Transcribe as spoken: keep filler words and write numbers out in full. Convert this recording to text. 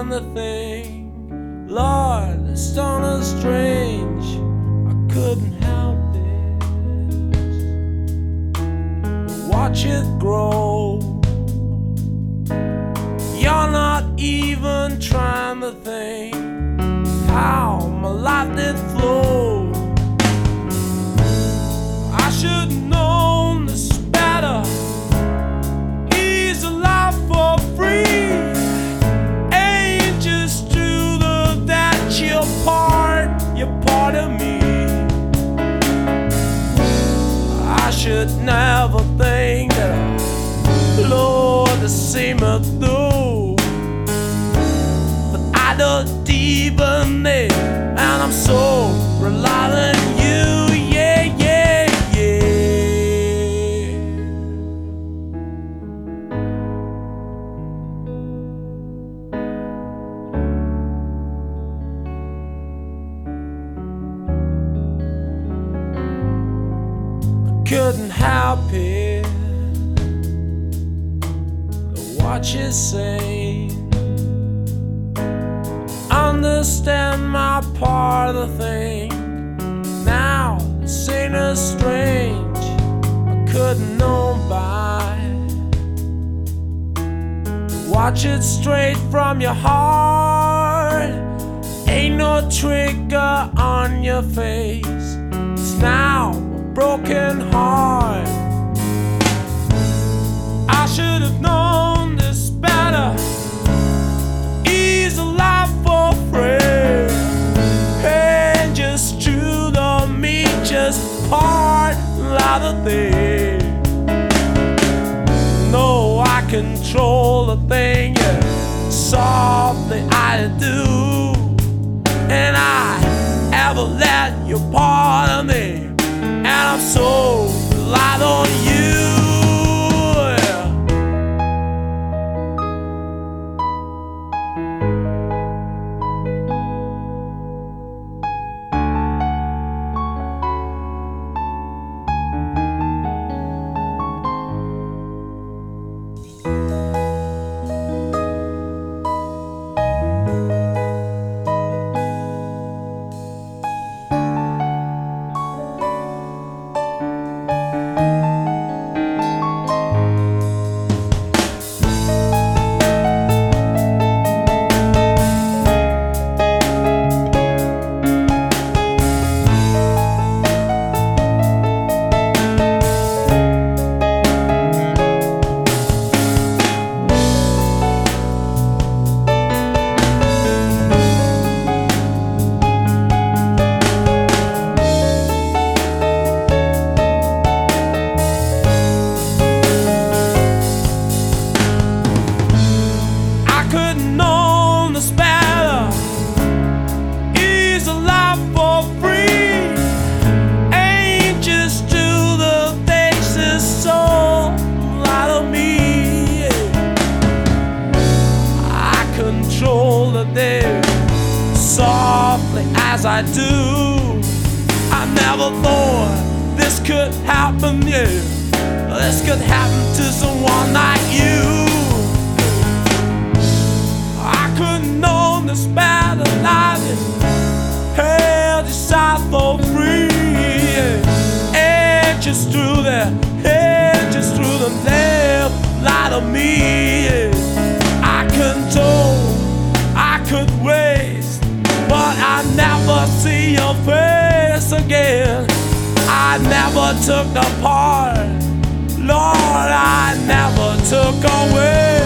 find the thing. Lord, it's done us strange. I couldn't help it. Watch it grow. You're not even trying to think how my life did flow. I should've known this better. Ease of life for free ain't just true love that you're part, you're part of me. I should never think that I Lord the same through, but I don't even need, and I'm so reliant on you, yeah, yeah, yeah. I couldn't help it. What you say, understand my part of the thing. Now this ain't as strange. I couldn't know by. Watch it straight from your heart. Ain't no trigger on your face. It's now a broken heart. I should have known this better. Ease of life for free ain't just true to me, just part of the thing. No, I control the thing, yeah, softly I do, and I ever let you part of me, and I'm so reliant on you. There, softly as I do. I never thought this could happen, yeah. This could happen to someone like you. I couldn't know this better life held yourself for free, yeah. And just through there, and just through the left light of me, yeah. I control, I could waste, but I never see your face again. I never took the part, Lord, I never took away.